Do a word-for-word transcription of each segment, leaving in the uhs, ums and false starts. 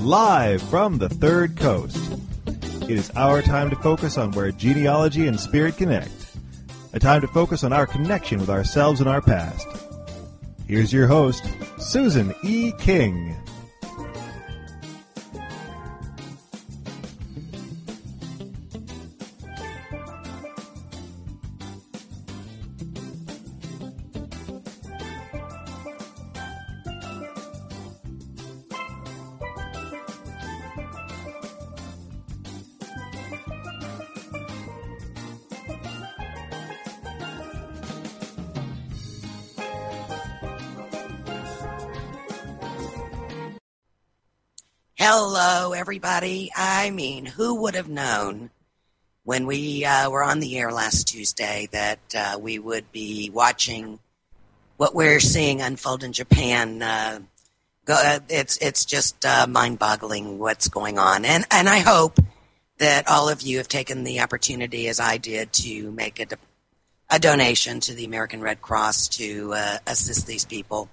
live from the Third Coast. It is our time to focus on where genealogy and spirit connect. A time to focus on our connection with ourselves and our past. Here's your host, Susan E. King. Hello, everybody. I mean, who would have known when we uh, were on the air last Tuesday that uh, we would be watching what we're seeing unfold in Japan? Uh, go, uh, it's it's just uh, mind-boggling what's going on, and and I hope that all of you have taken the opportunity, as I did, to make a, a donation to the American Red Cross to uh, assist these people.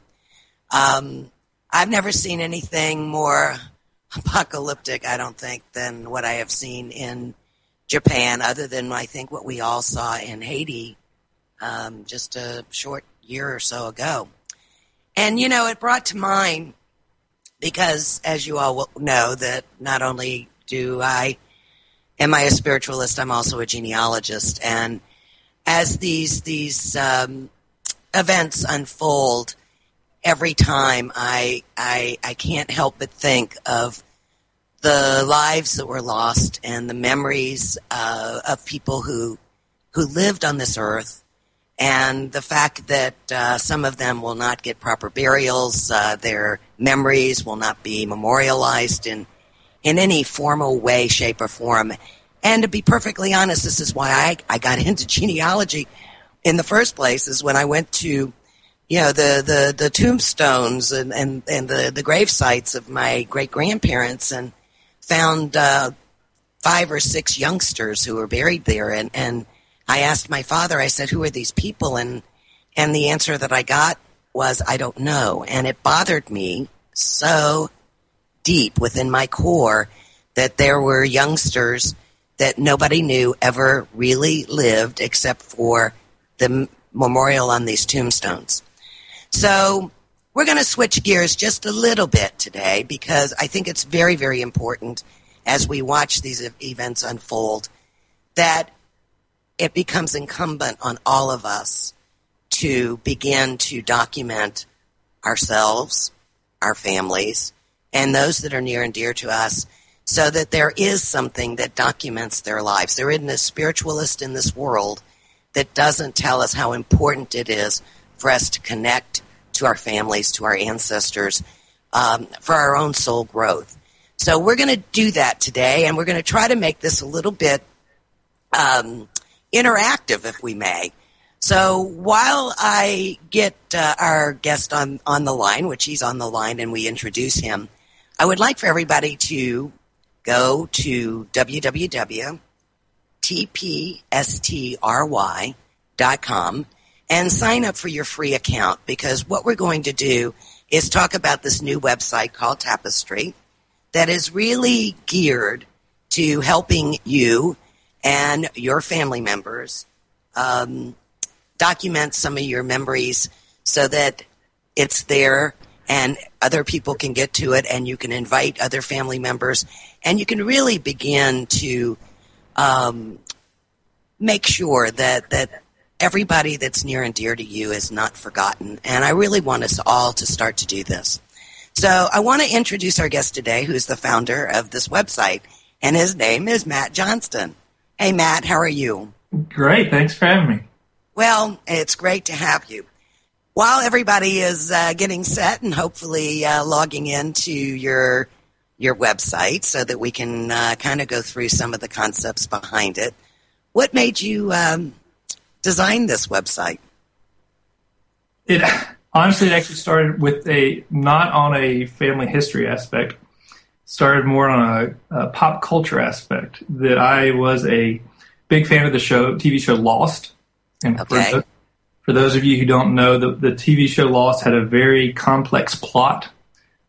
Um, I've never seen anything more apocalyptic, I don't think, than what I have seen in Japan, other than I think what we all saw in Haiti um, just a short year or so ago. And, you know, it brought to mind, because as you all know, that not only do I, am I a spiritualist, I'm also a genealogist. And as these, these um, events unfold, every time I, I I can't help but think of the lives that were lost and the memories uh, of people who who lived on this earth, and the fact that uh, some of them will not get proper burials, uh, their memories will not be memorialized in in any formal way, shape, or form. And to be perfectly honest, this is why I, I got into genealogy in the first place, is when I went to You know, the, the, the tombstones and, and, and the, the grave sites of my great-grandparents, and found uh, five or six youngsters who were buried there. And, and I asked my father, I said, who are these people? And, and the answer that I got was, I don't know. And it bothered me so deep within my core that there were youngsters that nobody knew ever really lived except for the memorial on these tombstones. So we're going to switch gears just a little bit today, because I think it's very, very important as we watch these events unfold that it becomes incumbent on all of us to begin to document ourselves, our families, and those that are near and dear to us, so that there is something that documents their lives. There isn't a spiritualist in this world that doesn't tell us how important it is for us to connect to our families, to our ancestors, um, for our own soul growth. So we're going to do that today, and we're going to try to make this a little bit um, interactive, if we may. So while I get uh, our guest on, on the line, which he's on the line, and we introduce him, I would like for everybody to go to w w w dot t p s t r y dot com and sign up for your free account, because what we're going to do is talk about this new website called Tapestry that is really geared to helping you and your family members um, document some of your memories so that it's there and other people can get to it, and you can invite other family members, and you can really begin to um, make sure that, that everybody that's near and dear to you is not forgotten. And I really want us all to start to do this. So I want to introduce our guest today, who's the founder of this website, and his name is Matt Johnston. Hey, Matt, how are you? Great. Thanks for having me. Well, it's great to have you. While everybody is uh, getting set and hopefully uh, logging into your your website so that we can uh, kind of go through some of the concepts behind it, what made you um, design this website? It honestly, it actually started with a not on a family history aspect. Started more on a, a pop culture aspect. That I was a big fan of the show, T V show Lost, and okay. for, the, for those of you who don't know, the, the T V show Lost had a very complex plot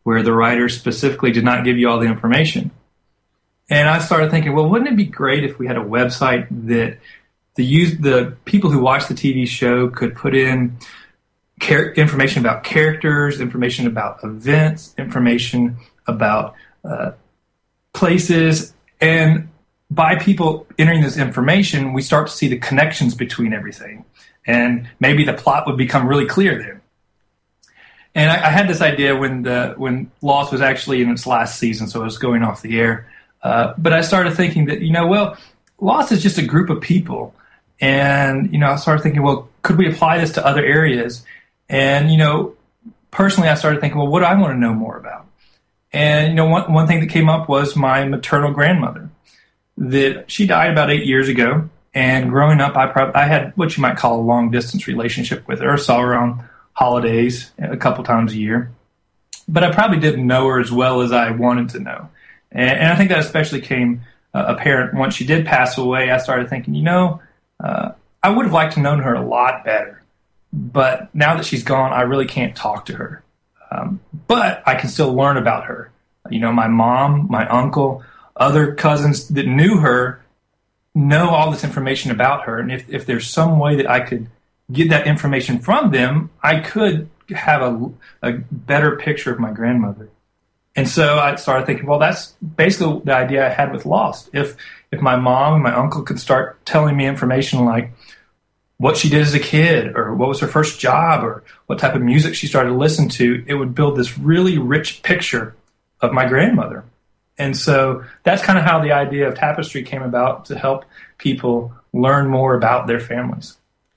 where the writers specifically did not give you all the information. And I started thinking, well, wouldn't it be great if we had a website that the use, the people who watch the T V show could put in char- information about characters, information about events, information about uh, places, and by people entering this information, we start to see the connections between everything. And maybe the plot would become really clear then. And I, I had this idea when the when Lost was actually in its last season, so it was going off the air. Uh, but I started thinking that, you know, well, Lost is just a group of people. And, you know, I started thinking, well, could we apply this to other areas? And, you know, personally, I started thinking, well, what do I want to know more about? And, you know, one, one thing that came up was my maternal grandmother. That she died about eight years ago. And growing up, I, prob- I had what you might call a long-distance relationship with her. I saw her on holidays a couple times a year. But I probably didn't know her as well as I wanted to know. And, and I think that especially came uh, apparent once she did pass away. I started thinking, you know, uh, I would have liked to know her a lot better. But now that she's gone, I really can't talk to her. Um, but I can still learn about her. You know, my mom, my uncle, other cousins that knew her know all this information about her. And if, if there's some way that I could get that information from them, I could have a, a better picture of my grandmother. And so I started thinking, well, that's basically the idea I had with Lost. If if my mom and my uncle could start telling me information like what she did as a kid, or what was her first job, or what type of music she started to listen to, it would build this really rich picture of my grandmother. And so that's kind of how the idea of Tapestry came about, to help people learn more about their families.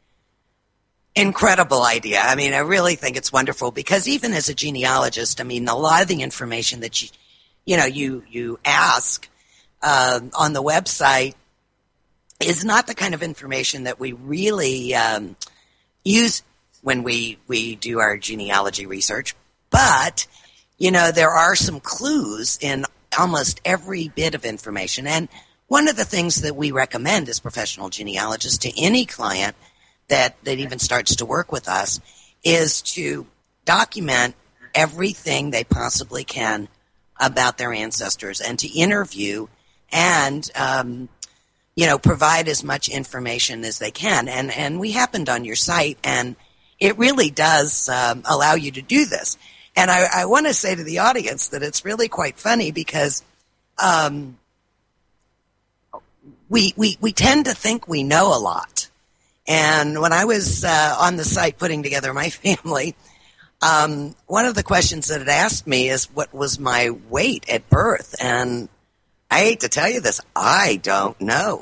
Incredible idea. I mean, I really think it's wonderful, because even as a genealogist, I mean, a lot of the information that you, you know, you, you ask uh, on the website is not the kind of information that we really um, use when we, we do our genealogy research. But, you know, there are some clues in almost every bit of information. And one of the things that we recommend as professional genealogists to any client that, that even starts to work with us is to document everything they possibly can about their ancestors, and to interview and, um, you know, provide as much information as they can. And, and we happened on your site, and it really does um, allow you to do this. And I, I want to say to the audience that it's really quite funny, because um, we, we, we tend to think we know a lot. And when I was uh, on the site putting together my family, um, one of the questions that it asked me is what was my weight at birth. And I hate to tell you this, I don't know.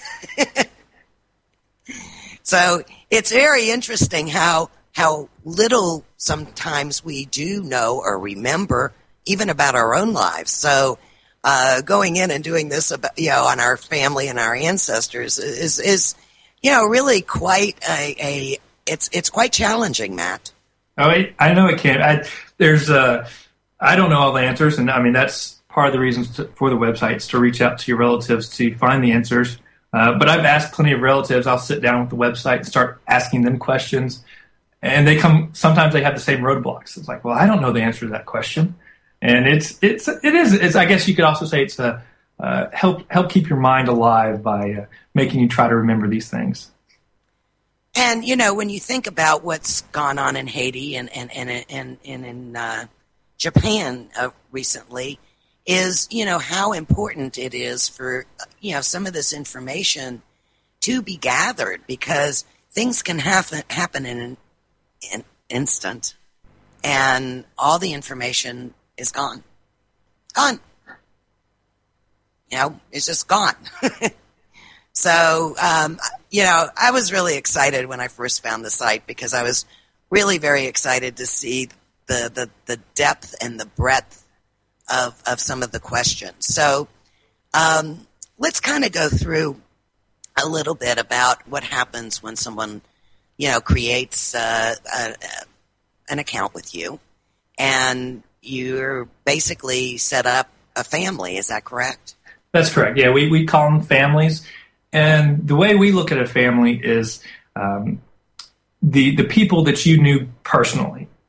So it's very interesting how how little sometimes we do know or remember even about our own lives. So uh, going in and doing this about, you know, on our family and our ancestors is is you know, really quite a, a it's it's quite challenging, Matt. Oh, I, I know it can. I, there's uh, I don't know all the answers, and I mean that's part of the reasons to, for the websites, to reach out to your relatives to find the answers. Uh, but I've asked plenty of relatives. I'll sit down with the website and start asking them questions, and they come. Sometimes they have the same roadblocks. It's like, well, I don't know the answer to that question, and it's it's it is. It's, I guess you could also say it's a uh, help help keep your mind alive by uh, making you try to remember these things. And, you know, when you think about what's gone on in Haiti and, and, and, and, and in uh, Japan uh, recently, is, you know, how important it is for, you know, some of this information to be gathered, because things can happen, happen in an in instant, and all the information is gone. Gone. You know, it's just gone. So, um, you know, I was really excited when I first found the site, because I was really very excited to see the, the, the depth and the breadth of, of some of the questions. So um, let's kind of go through a little bit about what happens when someone, you know, creates uh, a, a, an account with you, and you're basically set up a family. Is that correct? That's correct. Yeah, we, we call them families. And the way we look at a family is um, the the people that you knew personally.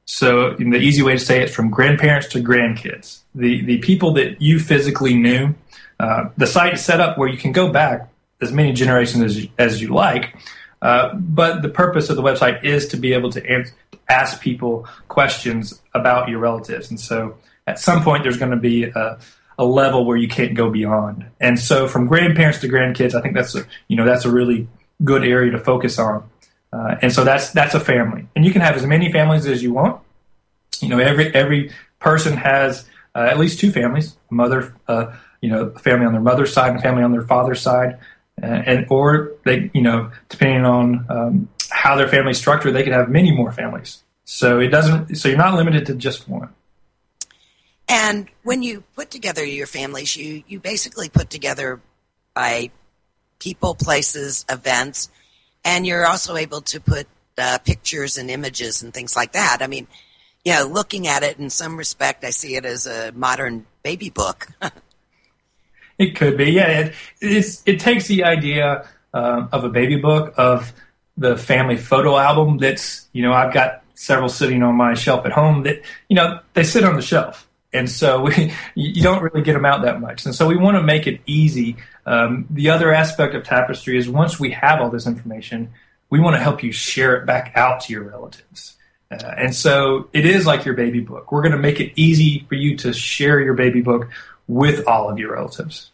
So the easy way to say it is from grandparents to grandkids. The the people that you physically knew. Uh, the site is set up where you can go back as many generations as you, as you like, uh, but the purpose of the website is to be able to answer, ask people questions about your relatives. And so at some point there's going to be a, a level where you can't go beyond. And so from grandparents to grandkids, I think that's a, you know, that's a really good area to focus on. Uh, and so that's that's a family. And you can have as many families as you want. You know, every every person has uh, at least two families, a mother, uh, you know, a family on their mother's side and a family on their father's side. Uh, and or they, you know, depending on um, how their family's structured, they could have many more families. So it doesn't. So you're not limited to just one. And when you put together your families, you you basically put together by people, places, events, and you're also able to put uh, pictures and images and things like that. I mean, you know, looking at it in some respect, I see it as a modern baby book. It could be, yeah. It it's, it takes the idea um, of a baby book, of the family photo album that's, you know, I've got several sitting on my shelf at home that, you know, they sit on the shelf. And so we, you don't really get them out that much. And so we want to make it easy. Um, the other aspect of Tapestry is once we have all this information, we want to help you share it back out to your relatives. Uh, and so it is like your baby book. We're going to make it easy for you to share your baby book with all of your relatives.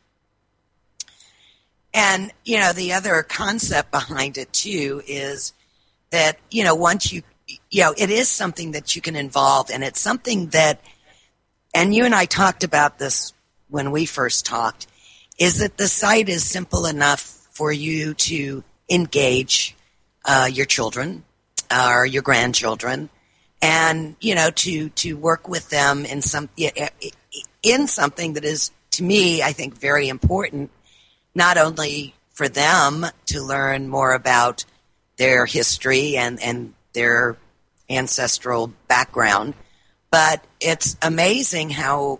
And, you know, the other concept behind it, too, is that, you know, once you, you know, it is something that you can involve, and it's something that, and you and I talked about this when we first talked, is that the site is simple enough for you to engage uh, your children uh, or your grandchildren, and, you know, to, to work with them in some, in something that is, to me, I think, very important, not only for them to learn more about their history and, and their ancestral background, but it's amazing how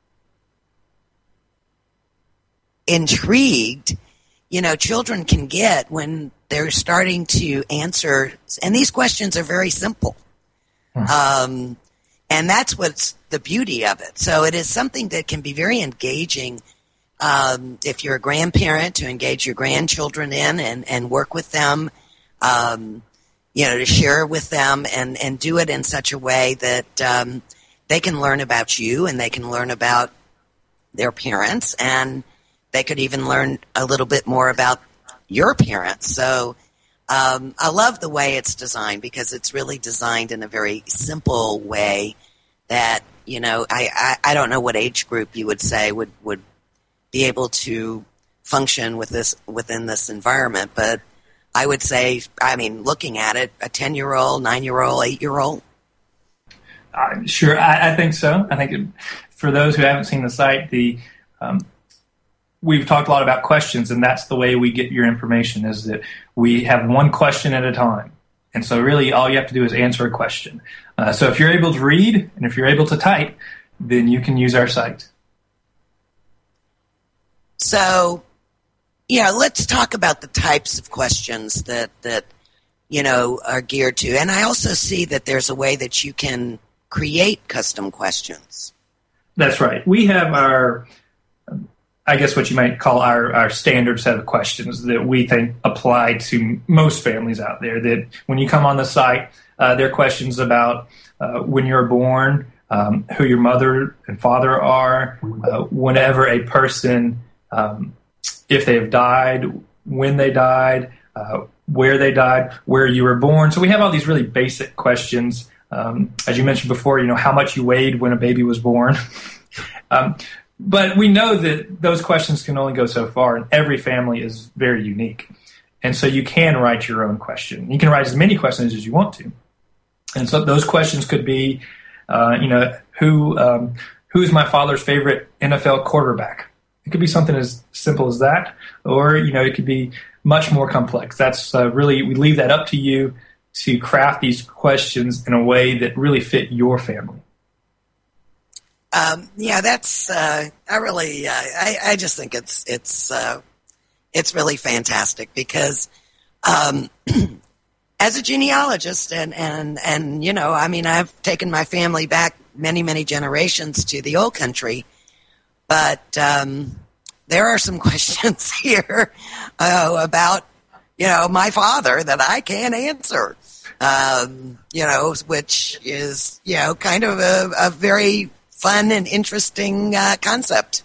intrigued, you know, children can get when they're starting to answer, and these questions are very simple. Hmm. Um, and that's what's the beauty of it. So it is something that can be very engaging um, if you're a grandparent, to engage your grandchildren in and, and work with them, um, you know, to share with them and, and do it in such a way that um, they can learn about you and they can learn about their parents, and they could even learn a little bit more about your parents. So um, I love the way it's designed, because it's really designed in a very simple way that, you know, I, I, I don't know what age group you would say would, would be able to function with this within this environment, but I would say, I mean, looking at it, a ten-year-old, nine-year-old, eight-year-old. Uh, sure, I, I think so. I think it, for those who haven't seen the site, the um, we've talked a lot about questions, and that's the way we get your information, is that we have one question at a time. And so really all you have to do is answer a question. Uh, so if you're able to read and if you're able to type, then you can use our site. So, yeah, let's talk about the types of questions that, that, you know, are geared to. And I also see that there's a way that you can create custom questions. That's right. We have our, I guess what you might call our, our standard set of questions that we think apply to most families out there. That when you come on the site, uh, they're questions about uh, when you're born, um, who your mother and father are, uh, whenever a person, um, if they have died, when they died, uh, where they died, where you were born. So we have all these really basic questions. Um, as you mentioned before, you know, how much you weighed when a baby was born. um, But we know that those questions can only go so far, and every family is very unique. And so you can write your own question. You can write as many questions as you want to. And so those questions could be, uh, you know, who um, who's my father's favorite N F L quarterback? It could be something as simple as that, or, you know, it could be much more complex. That's uh, really, we leave that up to you to craft these questions in a way that really fit your family. Um, yeah, that's, uh, I really, uh, I, I just think it's, it's, uh, it's really fantastic because, um, as a genealogist, and, and, and, you know, I mean, I've taken my family back many, many generations to the old country, but um, there are some questions here uh, about, you know, my father that I can't answer, um, you know, which is, you know, kind of a, a very fun and interesting uh, concept.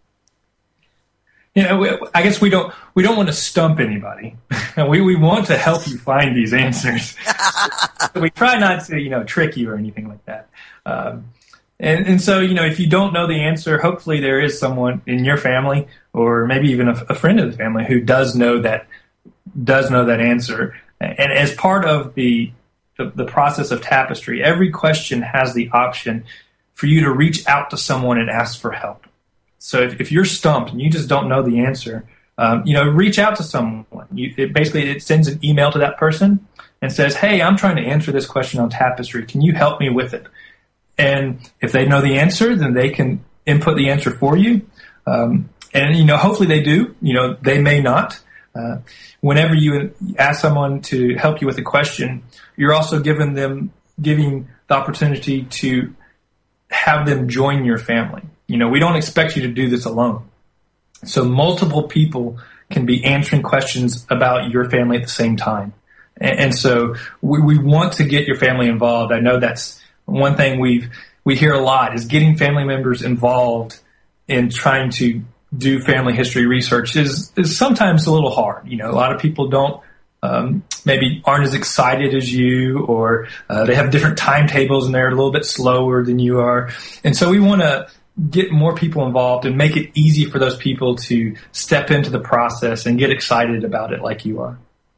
You know, I guess we don't we don't want to stump anybody. we we want to help you find these answers. We try not to, you know, trick you or anything like that. Um, and and so, you know, if you don't know the answer, hopefully there is someone in your family or maybe even a, a friend of the family who does know that does know that answer. And as part of the, the the process of Tapestry, every question has the option for you to reach out to someone and ask for help. So if, if you're stumped and you just don't know the answer, um, you know, reach out to someone. You, it basically, it sends an email to that person and says, hey, I'm trying to answer this question on Tapestry. Can you help me with it? And if they know the answer, then they can input the answer for you. Um, and, you know, hopefully they do. You know, they may not. Uh, whenever you ask someone to help you with a question, you're also giving them, giving the opportunity to have them join your family. You know, we don't expect you to do this alone. So multiple people can be answering questions about your family at the same time. And, and so we, we want to get your family involved. I know that's one thing we've, we hear a lot is getting family members involved in trying to do family history research is, is sometimes a little hard. You know, a lot of people don't, um, maybe aren't as excited as you, or uh, they have different timetables and they're a little bit slower than you are. And so we want to get more people involved and make it easy for those people to step into the process and get excited about it like you are.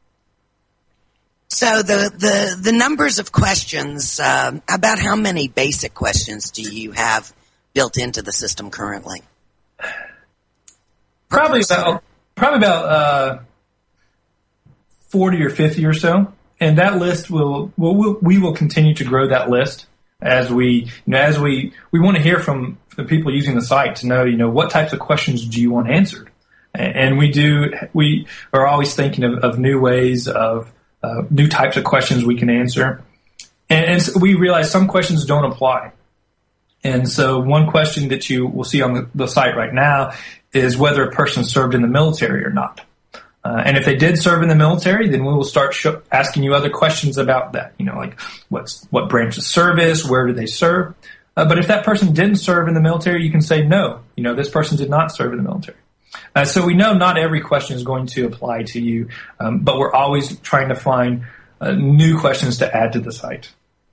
So the, the, the numbers of questions, um, about how many basic questions do you have built into the system currently? Probably about, probably about, uh, forty or fifty or so. And that list will, will, we will continue to grow that list as we, you know, as we, we want to hear from the people using the site to know, you know, what types of questions do you want answered? And we do, we are always thinking of, of new ways of, uh, new types of questions we can answer. And, and so we realize some questions don't apply. And so one question that you will see on the, the site right now is whether a person served in the military or not. Uh, and if they did serve in the military, then we will start sh- asking you other questions about that. You know, like what's, what branch of service, where did they serve? Uh, but if that person didn't serve in the military, you can say, no, you know, this person did not serve in the military. Uh, so we know not every question is going to apply to you, um, but we're always trying to find uh, new questions to add to the site.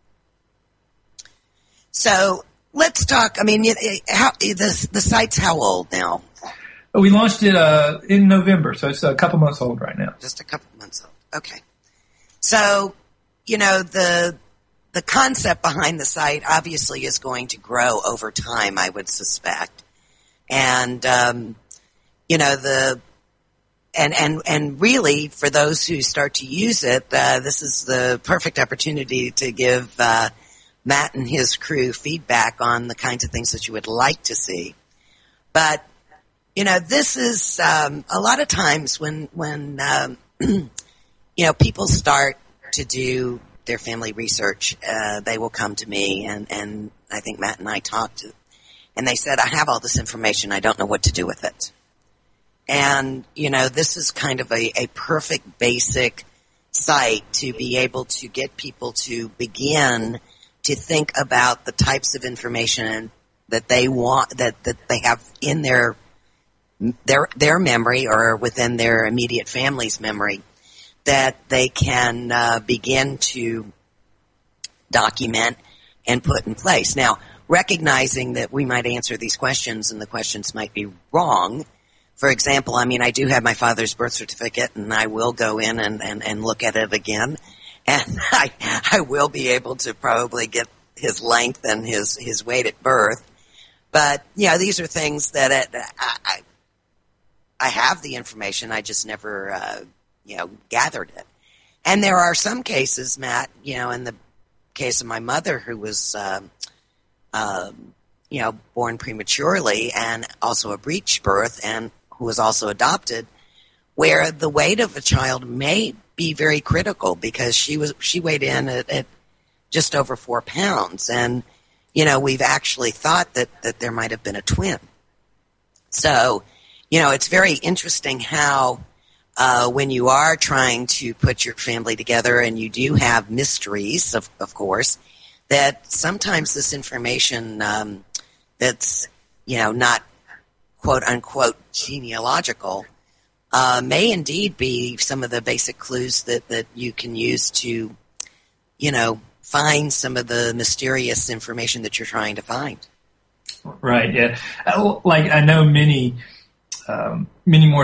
So let's talk, I mean, how, the, the site's how old now? We launched it uh, in November, so it's a couple months old right now. Just a couple months old. Okay. So, you know, the the concept behind the site obviously is going to grow over time, I would suspect. And, um, you know, the and, and, and really, for those who start to use it, uh, this is the perfect opportunity to give uh, Matt and his crew feedback on the kinds of things that you would like to see. But you know, this is um, a lot of times when when um, you know people start to do their family research, uh, they will come to me, and, and I think Matt and I talked, and they said, "I have all this information, I don't know what to do with it." And you know, this is kind of a, a perfect basic site to be able to get people to begin to think about the types of information that they want, that that they have in their their their memory or within their immediate family's memory, that they can uh, begin to document and put in place. Now, recognizing that we might answer these questions and the questions might be wrong. For example, I mean, I do have my father's birth certificate, and I will go in and, and, and look at it again, and I I will be able to probably get his length and his, his weight at birth. But, you know, these are things that it, I, I I have the information, I just never, uh, you know, gathered it. And there are some cases, Matt, you know, in the case of my mother who was, um, um, you know, born prematurely and also a breech birth and who was also adopted, where the weight of a child may be very critical because she was she weighed in at, at just over four pounds, and you know we've actually thought that that there might have been a twin. So, you know, it's very interesting how uh, when you are trying to put your family together, and you do have mysteries, of, of course, that sometimes this information um, that's you know not quote unquote genealogical. Uh, may indeed be some of the basic clues that, that you can use to, you know, find some of the mysterious information that you're trying to find. Right. Yeah. Like I know many, um, many more,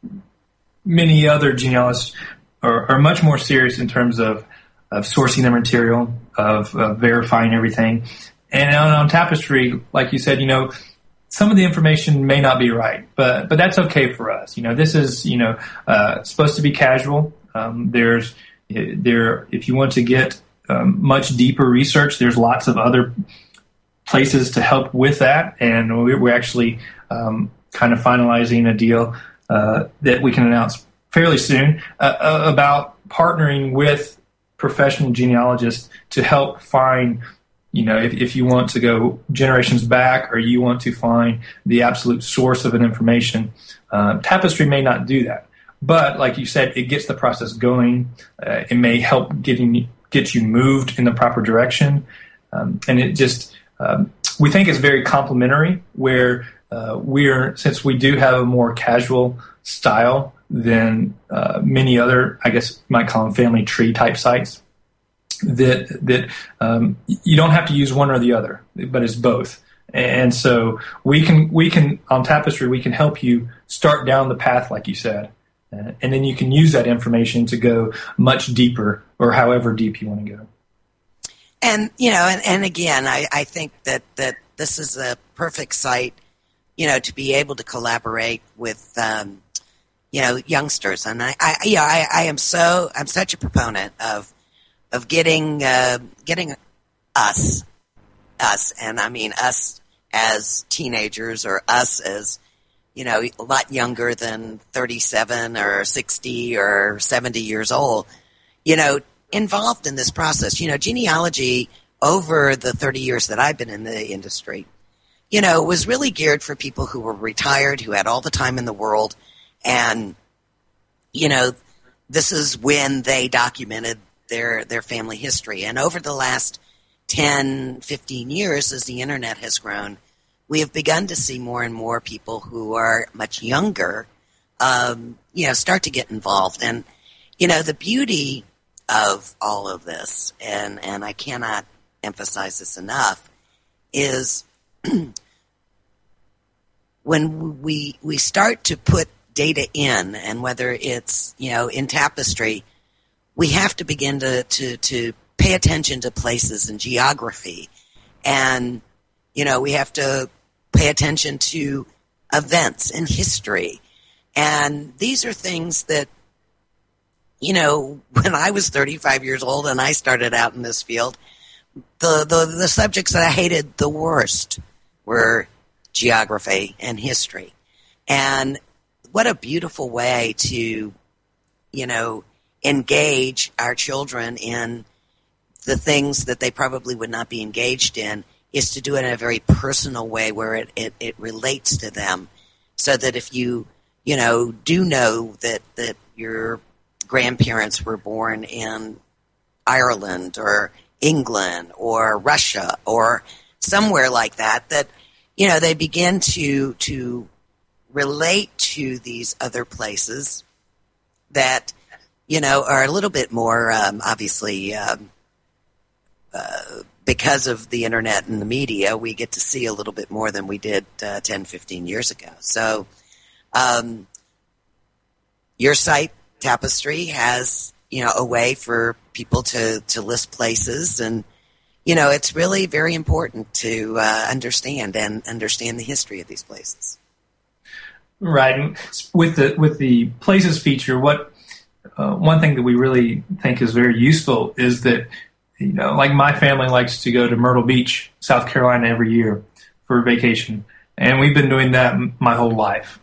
many other genealogists are, are much more serious in terms of, of sourcing their material, of, of verifying everything. And on, on Tapestry, like you said, you know, some of the information may not be right, but but that's okay for us. You know, this is you know uh, supposed to be casual. Um, there's there if you want to get um, much deeper research, there's lots of other places to help with that, and we're, we're actually um, kind of finalizing a deal uh, that we can announce fairly soon uh, about partnering with professional genealogists to help find. You know, if, if you want to go generations back or you want to find the absolute source of an information, uh, Tapestry may not do that. But like you said, it gets the process going. Uh, it may help getting get you moved in the proper direction. Um, and it just, um, we think it's very complementary where uh, we're, since we do have a more casual style than uh, many other, I guess you might call them family tree type sites. That that um, you don't have to use one or the other, but it's both. And so we can we can on Tapestry we can help you start down the path, like you said, uh, and then you can use that information to go much deeper, or however deep you want to go. And you know, and, and again, I, I think that, that this is a perfect site, you know, to be able to collaborate with um, you know youngsters. And I, I you know I, I am so I'm such a proponent of. of getting uh, getting us, us, and I mean us as teenagers or us as, you know, a lot younger than thirty-seven or sixty or seventy years old, you know, involved in this process. You know, genealogy over the thirty years that I've been in the industry, you know, was really geared for people who were retired, who had all the time in the world, and, you know, this is when they documented their their family history. And over the last ten, fifteen years, as the internet has grown, we have begun to see more and more people who are much younger, um, you know, start to get involved. And, you know, the beauty of all of this, and, and I cannot emphasize this enough, is when we we start to put data in, and whether it's, you know, in Tapestry, we have to begin to, to, to pay attention to places and geography. And, you know, we have to pay attention to events and history. And these are things that, you know, when I was thirty-five years old and I started out in this field, the, the, the subjects that I hated the worst were geography and history. And what a beautiful way to, you know, engage our children in the things that they probably would not be engaged in, is to do it in a very personal way where it, it, it relates to them, so that if you, you know, do know that, that your grandparents were born in Ireland or England or Russia or somewhere like that, that, you know, they begin to, to relate to these other places that, you know, are a little bit more, um, obviously, um, uh, because of the internet and the media, we get to see a little bit more than we did uh, ten, fifteen years ago. So um, your site, Tapestry, has, you know, a way for people to, to list places. And, you know, it's really very important to uh, understand and understand the history of these places. Right. And with the, with the places feature, what uh, one thing that we really think is very useful is that, you know, like my family likes to go to Myrtle Beach, South Carolina every year for vacation. And we've been doing that my whole life.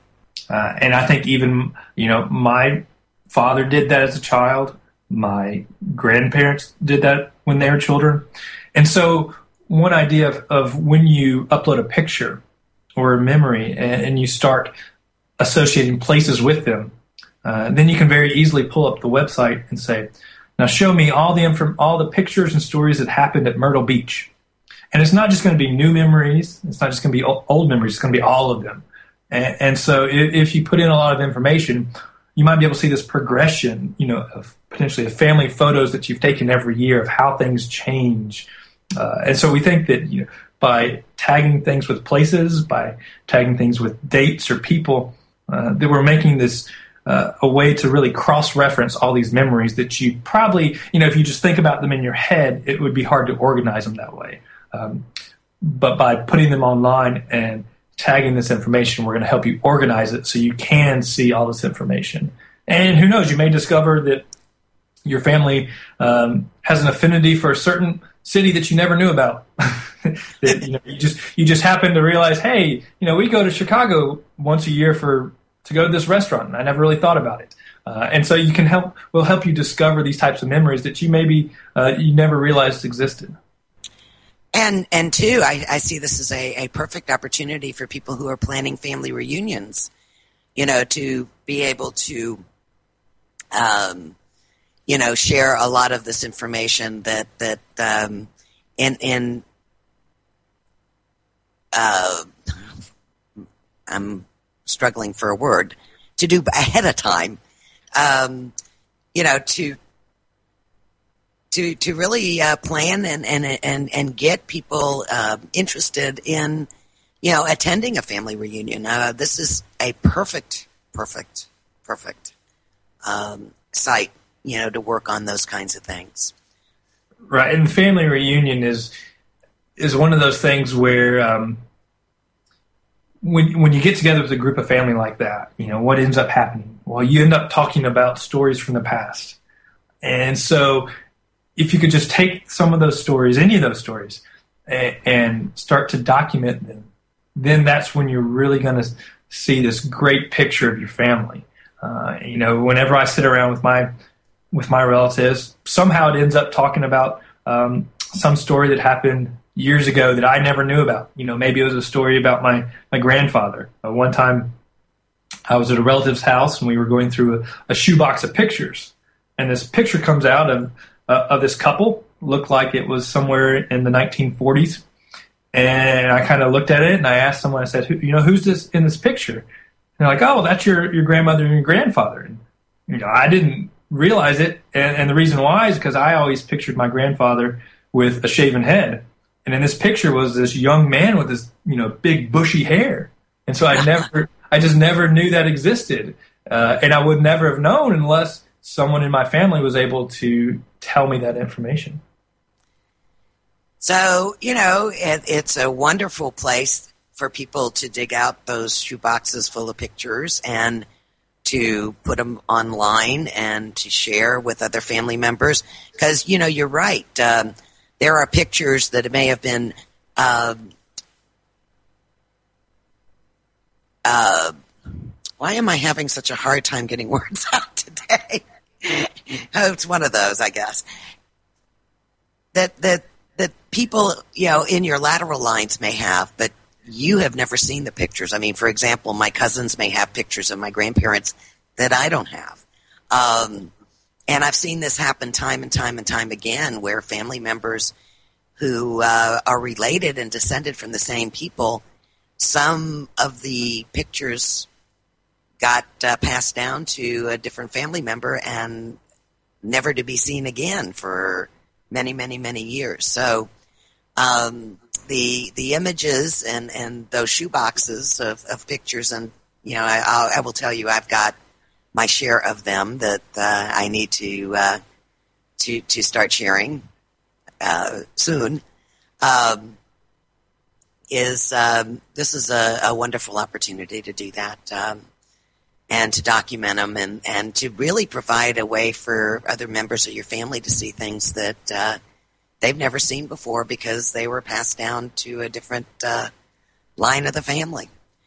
Uh, and I think even, you know, my father did that as a child. My grandparents did that when they were children. And so one idea of, of when you upload a picture or a memory and, and you start associating places with them, uh, then you can very easily pull up the website and say, now show me all the inf- all the pictures and stories that happened at Myrtle Beach. And it's not just going to be new memories. It's not just going to be old memories. It's going to be all of them. And, and so if, if you put in a lot of information, you might be able to see this progression, you know, of potentially of family photos that you've taken every year of how things change. Uh, and so we think that, you know, by tagging things with places, by tagging things with dates or people, uh, that we're making this uh, a way to really cross-reference all these memories that you probably, you know, if you just think about them in your head, it would be hard to organize them that way. Um, but by putting them online and tagging this information, we're going to help you organize it so you can see all this information. And who knows, you may discover that your family um, has an affinity for a certain city that you never knew about. that, you know, you just you just happen to realize, hey, you know, we go to Chicago once a year for to go to this restaurant, and I never really thought about it. Uh, and so you can help. We'll help you discover these types of memories that you maybe uh, you never realized existed. And and two, I, I see this as a, a perfect opportunity for people who are planning family reunions, you know, to be able to, um, you know, share a lot of this information that that um, in in uh, I'm struggling for a word to do ahead of time, um, you know, to. To, to really uh, plan and, and and and get people uh, interested in, you know, attending a family reunion. Uh, this is a perfect, perfect, perfect um, site, you know, to work on those kinds of things. Right, and family reunion is is one of those things where um, when when you get together with a group of family like that, you know, what ends up happening? Well, you end up talking about stories from the past, and so. If you could just take some of those stories, any of those stories, and, and start to document them, then that's when you're really going to see this great picture of your family. Uh, you know, whenever I sit around with my with my relatives, somehow it ends up talking about um, some story that happened years ago that I never knew about. You know, maybe it was a story about my my grandfather. Uh, one time, I was at a relative's house and we were going through a, a shoebox of pictures, and this picture comes out of. Uh, of this couple, looked like it was somewhere in the nineteen forties. And I kind of looked at it and I asked someone, I said, Who, you know, who's this in this picture? And they're like, oh, that's your, your grandmother and your grandfather. And, you know, I didn't realize it. And, and the reason why is because I always pictured my grandfather with a shaven head. And in this picture was this young man with this, you know, big bushy hair. And so I never, I just never knew that existed. Uh, and I would never have known unless someone in my family was able to tell me that information. So, you know, it, it's a wonderful place for people to dig out those shoeboxes full of pictures and to put them online and to share with other family members. Because, you know, you're right. Um, there are pictures that may have been um, uh, why am I having such a hard time getting words out today? Oh, it's one of those, I guess. That that that people, you know, in your lateral lines may have, but you have never seen the pictures. I mean, for example, my cousins may have pictures of my grandparents that I don't have. Um, and I've seen this happen time and time and time again, where family members who uh, are related and descended from the same people, some of the pictures got uh, passed down to a different family member and never to be seen again for many, many, many years. So um, the the images and, and those shoe boxes of, of pictures, and you know, I, I'll, I will tell you, I've got my share of them that uh, I need to uh, to to start sharing uh, soon. Um, is um, this is a, a wonderful opportunity to do that. Um, and to document them and, and to really provide a way for other members of your family to see things that uh, they've never seen before because they were passed down to a different uh, line of the family.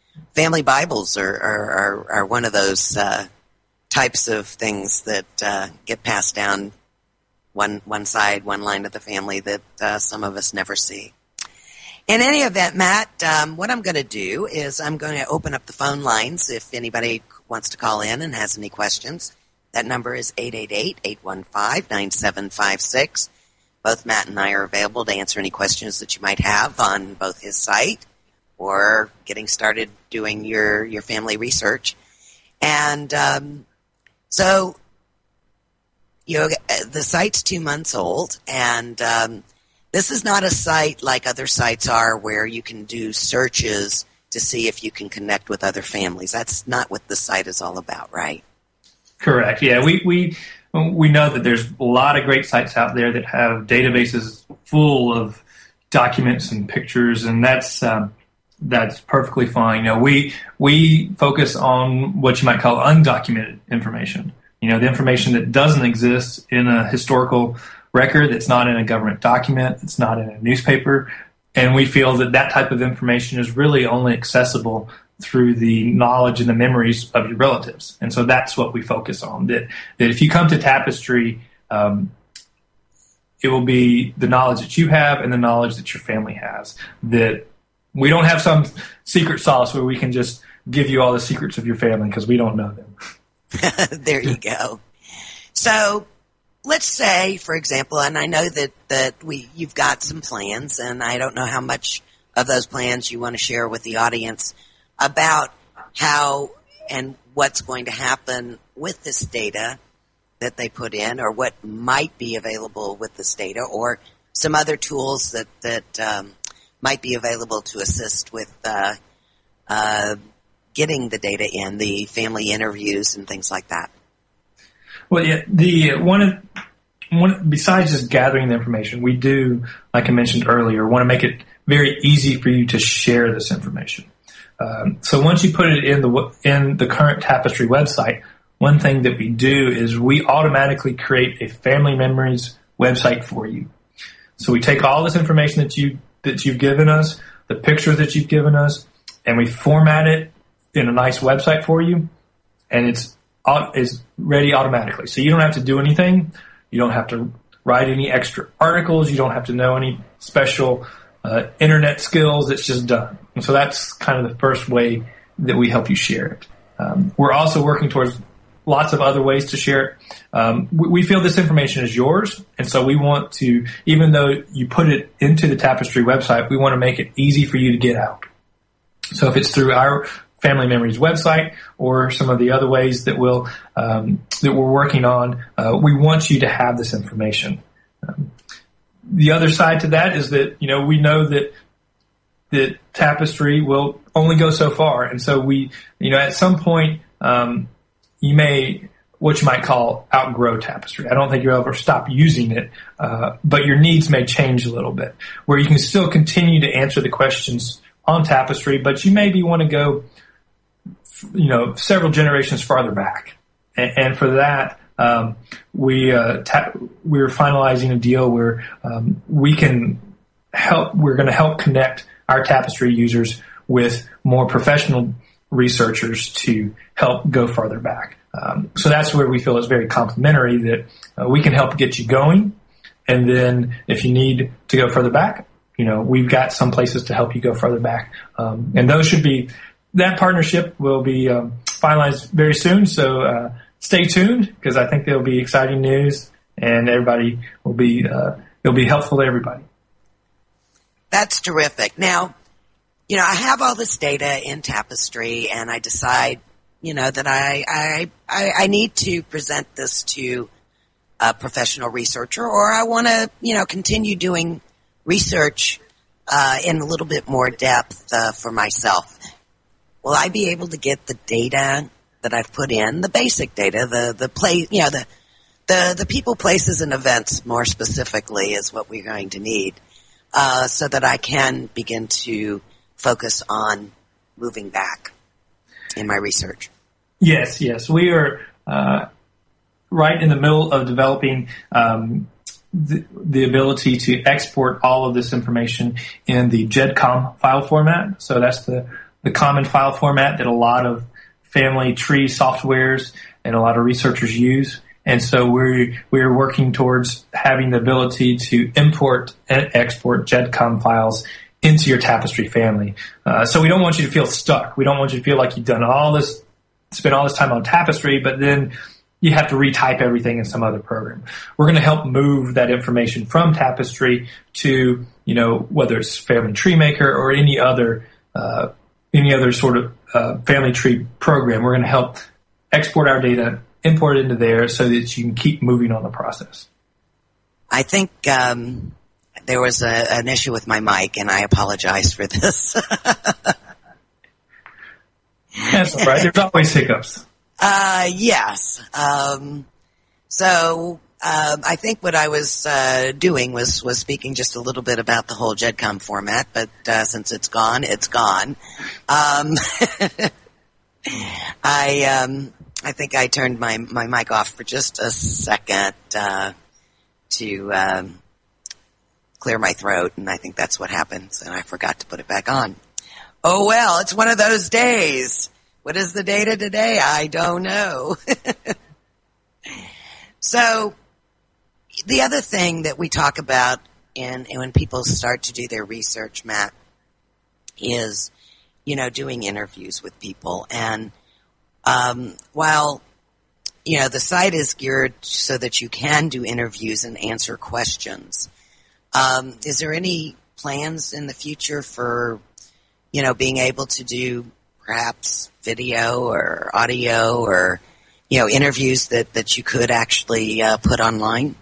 family Bibles are are, are, are one of those uh, types of things that uh, get passed down one one side, one line of the family that uh, some of us never see. In any event, Matt, um, what I'm going to do is I'm going to open up the phone lines if anybody wants to call in and has any questions. That number is eight eight eight, eight one five, nine seven five six. Both Matt and I are available to answer any questions that you might have on both his site or getting started doing your, your family research. And um, so, you know, the site's two months old, and um, this is not a site like other sites are where you can do searches to see if you can connect with other families. That's not what the site is all about, right? Correct. Yeah, we we we know that there's a lot of great sites out there that have databases full of documents and pictures, and that's um, that's perfectly fine. You know, we we focus on what you might call undocumented information. You know, the information that doesn't exist in a historical record, that's not in a government document, it's not in a newspaper, and we feel that that type of information is really only accessible through the knowledge and the memories of your relatives. And so that's what we focus on, that, that if you come to Tapestry, um, it will be the knowledge that you have and the knowledge that your family has. That we don't have some secret sauce where we can just give you all the secrets of your family because we don't know them. There you go. So let's say, for example, and I know that, that we you've got some plans, and I don't know how much of those plans you want to share with the audience about how and what's going to happen with this data that they put in, or what might be available with this data, or some other tools that, that um, might be available to assist with uh, uh, getting the data in, the family interviews and things like that. Well, yeah, the one, one besides just gathering the information, we do, like I mentioned earlier, want to make it very easy for you to share this information. Um, so once you put it in the in the current Tapestry website, one thing that we do is we automatically create a family memories website for you. So we take all this information that you that you've given us, the pictures that you've given us, and we format it in a nice website for you, and it's is ready automatically. So you don't have to do anything. You don't have to write any extra articles. You don't have to know any special uh, internet skills. It's just done. And so that's kind of the first way that we help you share it. Um, we're also working towards lots of other ways to share it. Um, we, we feel this information is yours, and so we want to, even though you put it into the Tapestry website, we want to make it easy for you to get out. So if it's through our Family Memories website or some of the other ways that we'll um, that we're working on, uh, we want you to have this information. Um, the other side to that is that, you know, we know that that Tapestry will only go so far, and so we, you know, at some point, um, you may, what you might call, outgrow Tapestry. I don't think you'll ever stop using it, uh, but your needs may change a little bit, where you can still continue to answer the questions on Tapestry, but you maybe want to go, you know, several generations farther back. And, and for that, um, we, uh, ta- we're finalizing a deal where, um, we can help, we're going to help connect our Tapestry users with more professional researchers to help go farther back. Um, so that's where we feel it's very complementary, that uh, we can help get you going. And then if you need to go further back, you know, we've got some places to help you go further back. Um, and those should be, that partnership will be um, finalized very soon. So uh, stay tuned, because I think there'll be exciting news, and everybody will be, uh, it'll be helpful to everybody. That's terrific. Now, you know, I have all this data in Tapestry, and I decide, you know, that I, I, I, I need to present this to a professional researcher, or I want to, you know, continue doing research uh, in a little bit more depth uh, for myself. Will I be able to get the data that I've put in, the basic data, the the play, you know, the the the people, places, and events more specifically is what we're going to need, uh, so that I can begin to focus on moving back in my research? Yes, yes. We are uh, right in the middle of developing um, the, the ability to export all of this information in the G E D C O M file format. So that's the the common file format that a lot of family tree softwares and a lot of researchers use. And so we're, we're working towards having the ability to import and export GEDCOM files into your Tapestry family. Uh, so we don't want you to feel stuck. We don't want you to feel like you've done all this, spent all this time on Tapestry, but then you have to retype everything in some other program. We're going to help move that information from Tapestry to, you know, whether it's Family Tree Maker or any other, uh, any other sort of uh, family tree program. We're going to help export our data, import it into there so that you can keep moving on the process. I think um, there was a, an issue with my mic, and I apologize for this. That's all right. There's always hiccups. Uh, yes. Um, so um, I think what I was uh, doing was, was speaking just a little bit about the whole GEDCOM format, but uh, since it's gone, it's gone. Um, I um, I think I turned my, my mic off for just a second uh, to um, clear my throat, and I think that's what happens, and I forgot to put it back on. Oh, well, it's one of those days. What is the date of today? I don't know. So the other thing that we talk about in, in when people start to do their research, Matt, is, you know, doing interviews with people. And um, while, you know, the site is geared so that you can do interviews and answer questions, um, is there any plans in the future for, you know, being able to do perhaps video or audio or, you know, interviews that, that you could actually uh, put online?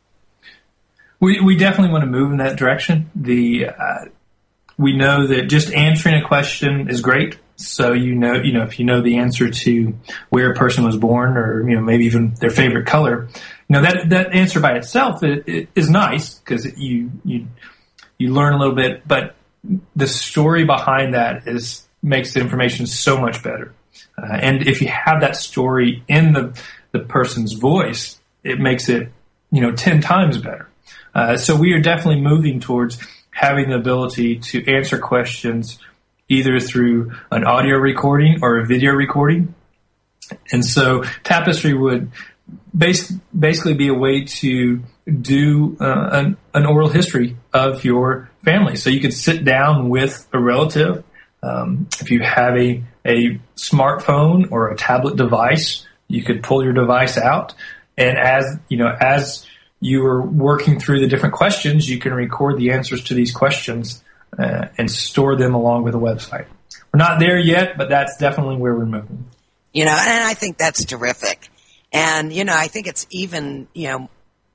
We we definitely want to move in that direction. The uh, we know that just answering a question is great. So you know, you know, if you know the answer to where a person was born, or you know, maybe even their favorite color, you know, that that answer by itself is, is nice because you you you learn a little bit, but the story behind that is makes the information so much better. Uh, and if you have that story in the the person's voice, it makes it, you know, ten times better. Uh, so we are definitely moving towards having the ability to answer questions either through an audio recording or a video recording. And so Tapestry would bas- basically be a way to do uh, an, an oral history of your family. So you could sit down with a relative. Um, if you have a, a smartphone or a tablet device, you could pull your device out. And as, you know, as you are working through the different questions, you can record the answers to these questions uh, and store them along with a website. We're not there yet, but that's definitely where we're moving. You know, and I think that's terrific. And, you know, I think it's even, you know,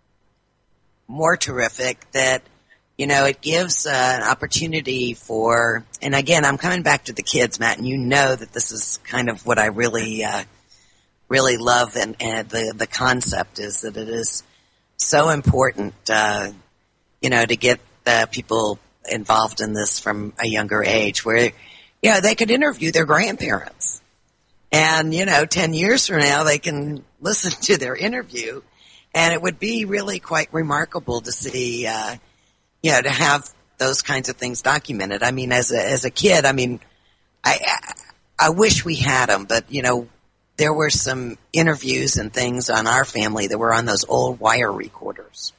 more terrific that, you know, it gives uh, an opportunity for, and again, I'm coming back to the kids, Matt, and you know that this is kind of what I really, uh, really love, and, and the, the concept is that it is so important, uh, you know, to get uh, people involved in this from a younger age where, you know, they could interview their grandparents. And, you know, ten years from now, they can listen to their interview. And it would be really quite remarkable to see, uh, you know, to have those kinds of things documented. I mean, as a, as a kid, I mean, I, I wish we had them, but, you know, there were some interviews and things on our family that were on those old wire recorders.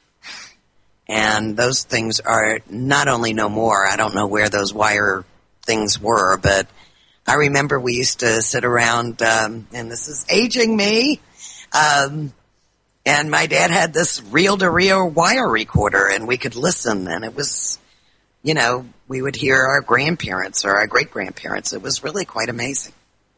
And those things are not only no more, I don't know where those wire things were, but I remember we used to sit around, um, and this is aging me, um, and my dad had this reel-to-reel wire recorder, and we could listen, and it was, you know, we would hear our grandparents or our great-grandparents. It was really quite amazing.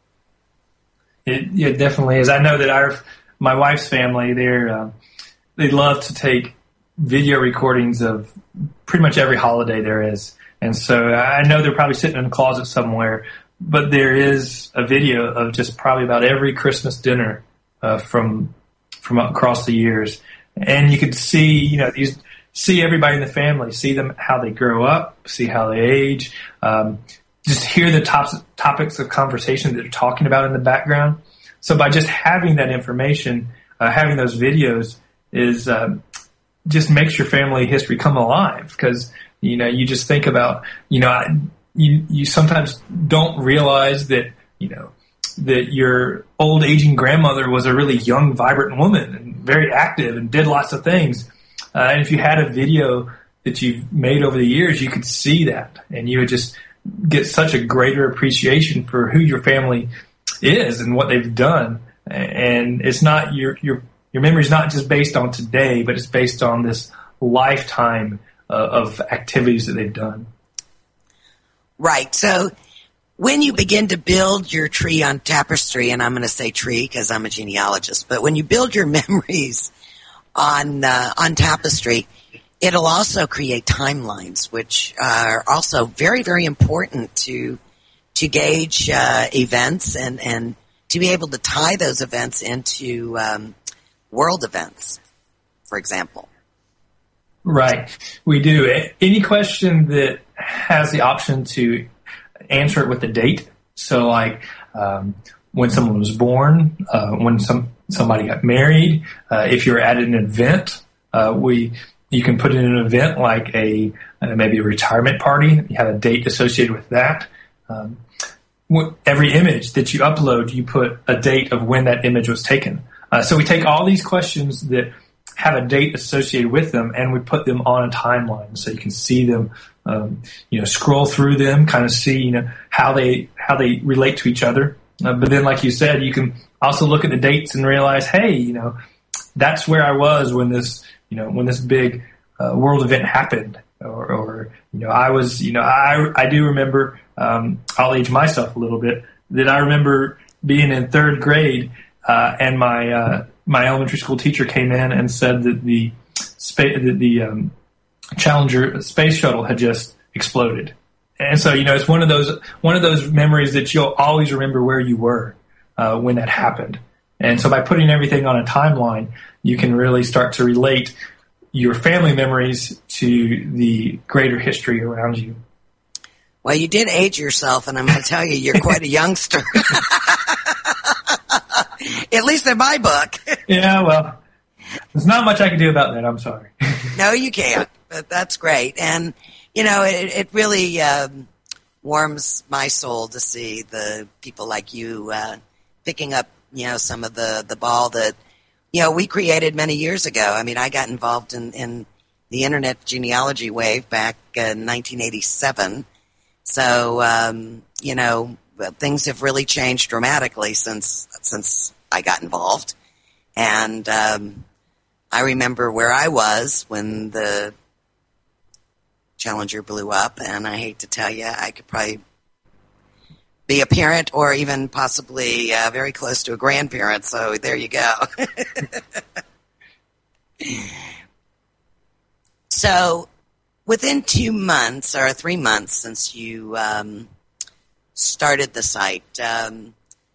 It, it definitely is. I know that our my wife's family, they're uh, they love to take video recordings of pretty much every holiday there is, and so I know they're probably sitting in a closet somewhere. But there is a video of just probably about every Christmas dinner uh, from from across the years, and you could see, you know, you see everybody in the family, see them how they grow up, see how they age. Um, Just hear the top, topics of conversation that they're talking about in the background. So by just having that information, uh, having those videos is um, just makes your family history come alive, because, you know, you just think about, you know, I, you you sometimes don't realize that, you know, that your old aging grandmother was a really young, vibrant woman and very active and did lots of things. Uh, and if you had a video that you've made over the years, you could see that, and you would just get such a greater appreciation for who your family is and what they've done. And it's not your your your memory is not just based on today, but it's based on this lifetime uh, of activities that they've done. Right. So when you begin to build your tree on tapestry, and I'm going to say tree because I'm a genealogist, but when you build your memories on uh, on tapestry, it'll also create timelines, which are also very, very important to to gauge uh, events and, and to be able to tie those events into um, world events, for example. Right. We do. Any question that has the option to answer it with a date. So like um, when someone was born, uh, when some somebody got married, uh, if you're at an event, uh, we you can put in an event like a uh, maybe a retirement party. You have a date associated with that. Um, every image that you upload, you put a date of when that image was taken. Uh, so we take all these questions that have a date associated with them, and we put them on a timeline so you can see them. Um, you know, scroll through them, kind of see, you know, how they how they relate to each other. Uh, but then, like you said, you can also look at the dates and realize, hey, you know, that's where I was when this, you know, when this big uh, world event happened, or, or you know, I was, you know, I I do remember. Um, I'll age myself a little bit. That I remember being in third grade, uh, and my uh, my elementary school teacher came in and said that the spa- that the um, Challenger space shuttle had just exploded. And so, you know, it's one of those one of those memories that you'll always remember where you were uh, when that happened. And so by putting everything on a timeline, you can really start to relate your family memories to the greater history around you. Well, you did age yourself, and I'm going to tell you, you're quite a youngster. At least in my book. Yeah, well, there's not much I can do about that. I'm sorry. No, you can't. But that's great. And, you know, it, it really um, warms my soul to see the people like you uh, picking up, you know, some of the, the ball that, you know, we created many years ago. I mean, I got involved in, in the Internet genealogy wave back in nineteen eighty-seven. So, um, you know, things have really changed dramatically since since I got involved. And um, I remember where I was when the Challenger blew up, and I hate to tell you, I could probably be a parent or even possibly uh, very close to a grandparent, so there you go. So within two months or three months since you um, started the site, um,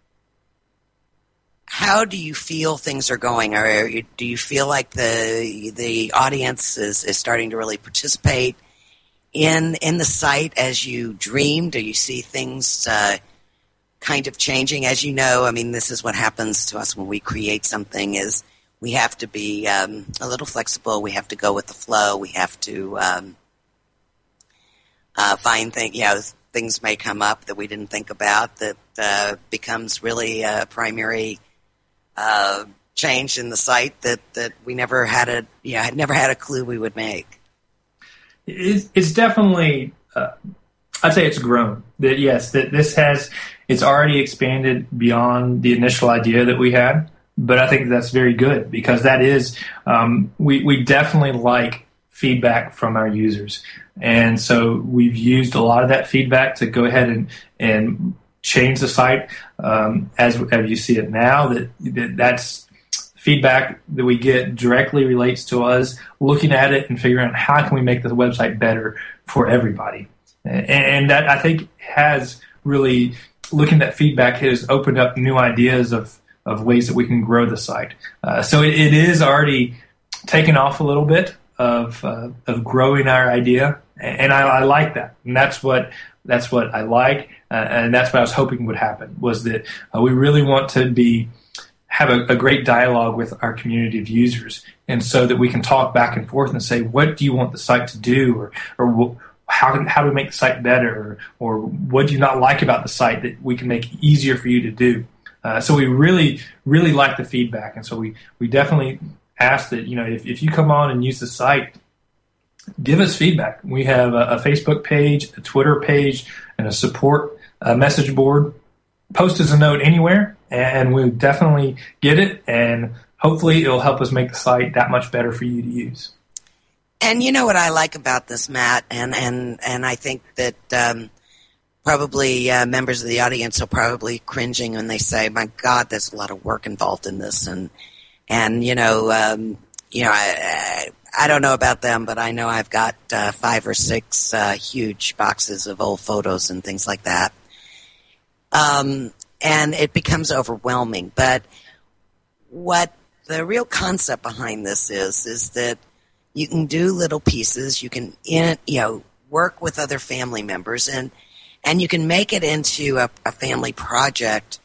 how do you feel things are going? Or do you feel like the the audience is, is starting to really participate in in the site as you dreamed? Do you see things uh, kind of changing? As you know, I mean, this is what happens to us when we create something is we have to be um, a little flexible. We have to go with the flow. We have to um, uh, find things, you know, things may come up that we didn't think about that uh, becomes really a primary uh, change in the site that, that we never had a, you know, had never had a clue we would make. It's, it's definitely, uh, I'd say it's grown. That yes, that this has, it's already expanded beyond the initial idea that we had. But I think that's very good because that is, um, we, we definitely like feedback from our users. And so we've used a lot of that feedback to go ahead and, and change the site um, as, as you see it now. That, that that's feedback that we get directly relates to us looking at it and figuring out how can we make the website better for everybody. And, and that I think has really, looking at feedback has opened up new ideas of of ways that we can grow the site. Uh, so it, it is already taken off a little bit of uh, of growing our idea, and I, I like that. And that's what that's what I like, uh, and that's what I was hoping would happen, was that uh, we really want to be have a, a great dialogue with our community of users, and so that we can talk back and forth and say, what do you want the site to do, or or how how do we make the site better, or, or what do you not like about the site that we can make easier for you to do. Uh, so we really, really like the feedback, and so we, we definitely ask that, you know, if, if you come on and use the site, give us feedback. We have a, a Facebook page, a Twitter page, and a support uh, message board. Post us a note anywhere, and we'll definitely get it, and hopefully it'll help us make the site that much better for you to use. And you know what I like about this, Matt, and, and, and I think that um, probably uh, members of the audience are probably cringing when they say, my God, there's a lot of work involved in this. And, and you know, um, you know, I, I don't know about them, but I know I've got uh, five or six uh, huge boxes of old photos and things like that. Um, and it becomes overwhelming. But what the real concept behind this is, is that you can do little pieces, you can, in, you know, work with other family members, and and you can make it into a, a family project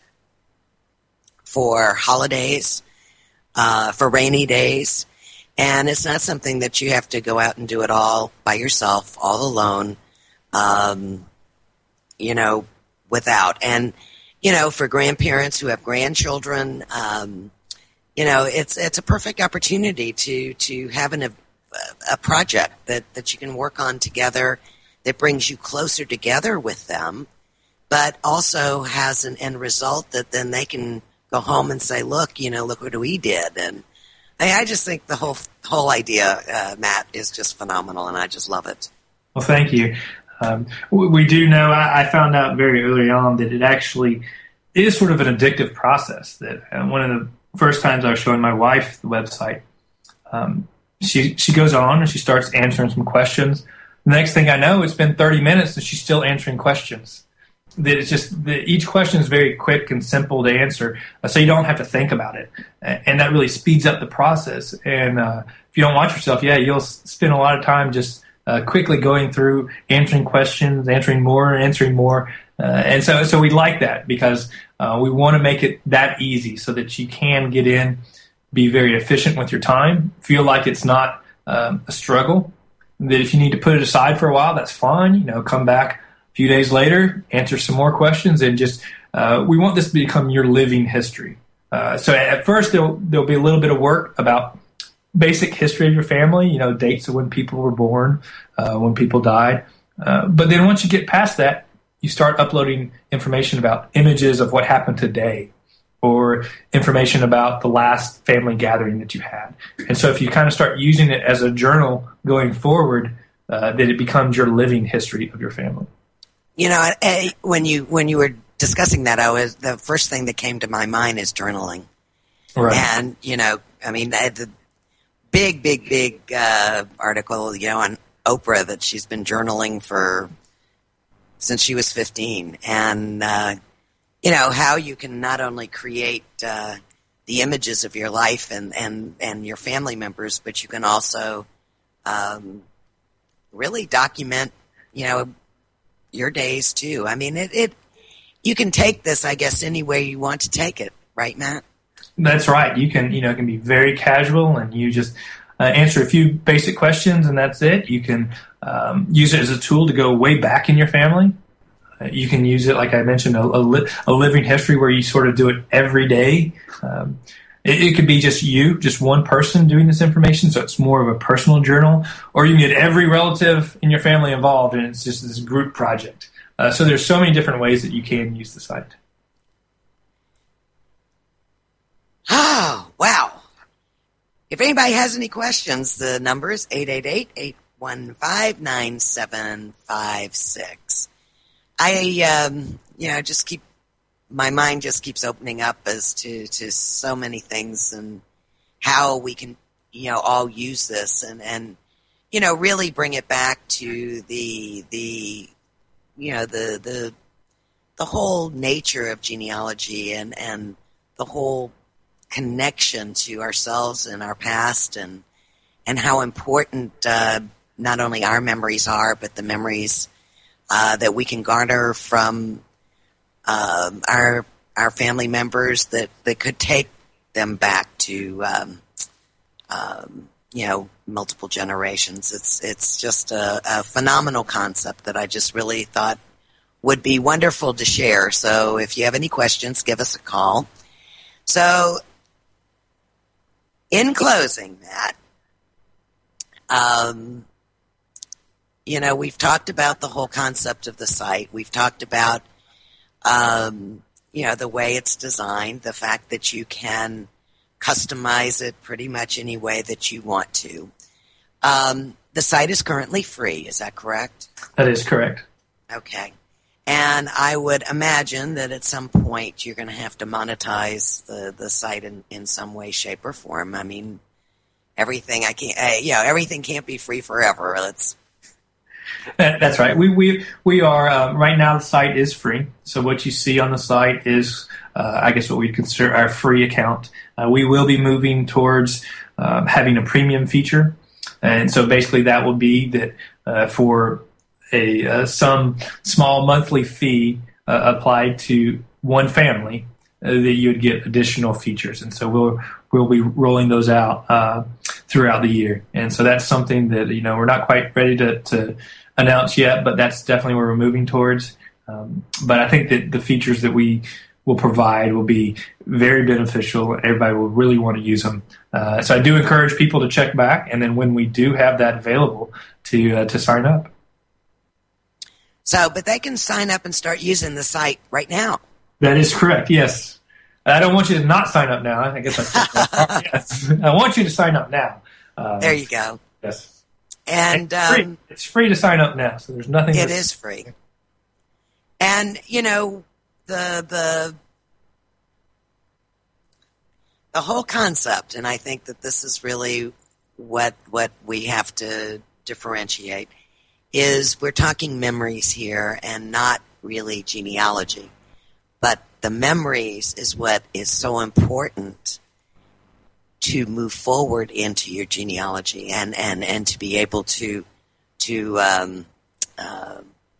for holidays, uh, for rainy days. And it's not something that you have to go out and do it all by yourself, all alone, um, you know, without. And, you know, for grandparents who have grandchildren, um, you know, it's it's a perfect opportunity to, to have an, a, a project that, that you can work on together that brings you closer together with them, but also has an end result that then they can go home and say, look, you know, look what we did. And I, I just think the whole whole idea, uh, Matt, is just phenomenal, and I just love it. Well, thank you. Um, we, we do know, I, I found out very early on that it actually is sort of an addictive process. That uh, one of the first times I was showing my wife the website, um, she she goes on and she starts answering some questions. The next thing I know, it's been thirty minutes and she's still answering questions. That it's just that each question is very quick and simple to answer, uh, so you don't have to think about it, and that really speeds up the process. And uh, if you don't watch yourself, yeah, you'll spend a lot of time just uh, quickly going through, answering questions, answering more, answering more, uh, and so so we like that because uh, we want to make it that easy so that you can get in, be very efficient with your time, feel like it's not um, a struggle. That if you need to put it aside for a while, that's fine. You know, come back a few days later, answer some more questions, and just uh, we want this to become your living history. Uh, so at first, there'll there'll be a little bit of work about basic history of your family. You know, dates of when people were born, uh, when people died. Uh, but then once you get past that, you start uploading information about images of what happened today, or information about the last family gathering that you had. And so if you kind of start using it as a journal going forward, uh, that it becomes your living history of your family. You know, I, when you when you were discussing that, I was the first thing that came to my mind is journaling. Right. And, you know, I mean, the big, big, big uh, article, you know, on Oprah that she's been journaling for since she was fifteen. And, uh, you know, how you can not only create uh, the images of your life and, and, and your family members, but you can also um, really document, you know, your days too. I mean, it, it you can take this, I guess, any way you want to take it, right, Matt? That's right. You can, you know, it can be very casual, and you just uh, answer a few basic questions, and that's it. You can um, use it as a tool to go way back in your family. Uh, you can use it, like I mentioned, a, a, li- a living history where you sort of do it every day. Um, it, it could be just you, just one person doing this information, so it's more of a personal journal, or you can get every relative in your family involved, and it's just this group project. Uh, so there's so many different ways that you can use the site. Oh, wow. If anybody has any questions, the number is eight eight eight, eight one five, nine seven five six. I, um, you know, just keep, my mind just keeps opening up as to, to so many things and how we can, you know, all use this and, and, you know, really bring it back to the, the, you know, the, the, the whole nature of genealogy and, and the whole connection to ourselves and our past, and and how important uh, not only our memories are, but the memories uh, that we can garner from um, our our family members that, that could take them back to um, um, you know, multiple generations. It's it's just a, a phenomenal concept that I just really thought would be wonderful to share. So if you have any questions, give us a call. So in closing, Matt, um, you know, we've talked about the whole concept of the site. We've talked about, um, you know, the way it's designed, the fact that you can customize it pretty much any way that you want to. Um, the site is currently free. Is that correct? That is correct. Okay. And I would imagine that at some point you're going to have to monetize the, the site in, in some way, shape, or form. I mean, everything I can't, uh, you know, everything can't be free forever. Let's. That's right. We we we are uh, right now. The site is free. So what you see on the site is, uh, I guess, what we consider our free account. Uh, we will be moving towards uh, having a premium feature, and so basically that will be that uh, for a uh, some small monthly fee uh, applied to one family, uh, that you would get additional features, and so we'll we'll be rolling those out uh, throughout the year. And so that's something that, you know, we're not quite ready to, to announce yet, but that's definitely where we're moving towards. Um, but I think that the features that we will provide will be very beneficial. Everybody will really want to use them. Uh, so I do encourage people to check back, and then when we do have that available, to uh, to sign up. So, but they can sign up and start using the site right now. That is correct, yes. I don't want you to not sign up now. I guess I said that. Yes. I want you to sign up now. Um, there you go. Yes. And it's free. Um, it's free to sign up now, so there's nothing. It is free. And, you know, the the the whole concept, and I think that this is really what what we have to differentiate, is we're talking memories here and not really genealogy. But the memories is what is so important to move forward into your genealogy and, and, and to be able to to um, uh,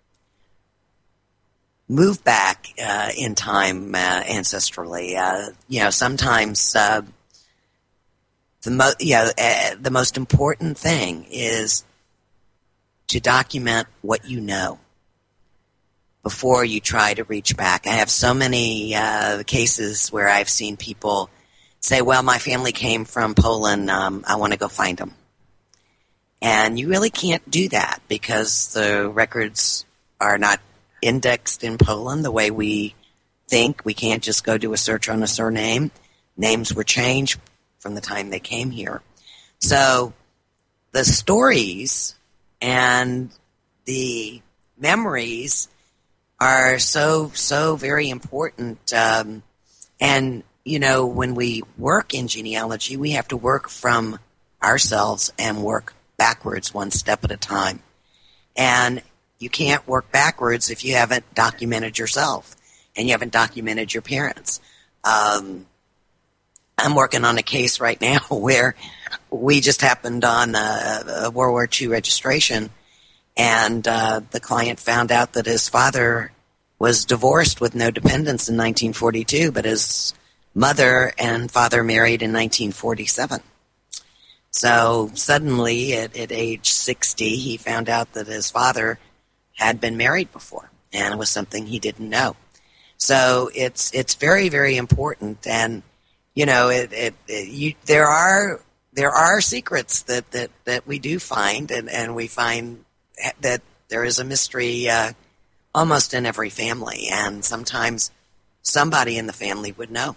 move back uh, in time uh, ancestrally. Uh, you know, sometimes uh, the mo- you know, uh, the most important thing is to document what you know before you try to reach back. I have so many uh, cases where I've seen people say, well, my family came from Poland, um, I want to go find them. And you really can't do that because the records are not indexed in Poland the way we think. We can't just go do a search on a surname. Names were changed from the time they came here. So the stories and the memories are so, so very important. Um, and, you know, when we work in genealogy, we have to work from ourselves and work backwards one step at a time. And you can't work backwards if you haven't documented yourself and you haven't documented your parents. Um, I'm working on a case right now where we just happened on a, a World War Two registration, and uh, the client found out that his father was divorced with no dependents in nineteen forty-two, but his mother and father married in nineteen forty-seven. So suddenly, at, at age sixty, he found out that his father had been married before, and it was something he didn't know. So it's it's very, very important, and you know, it, it, it you, there are there are secrets that, that, that we do find, and, and we find that there is a mystery uh, almost in every family, and sometimes somebody in the family would know.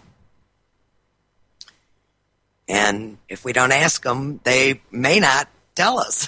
And if we don't ask them, they may not tell us.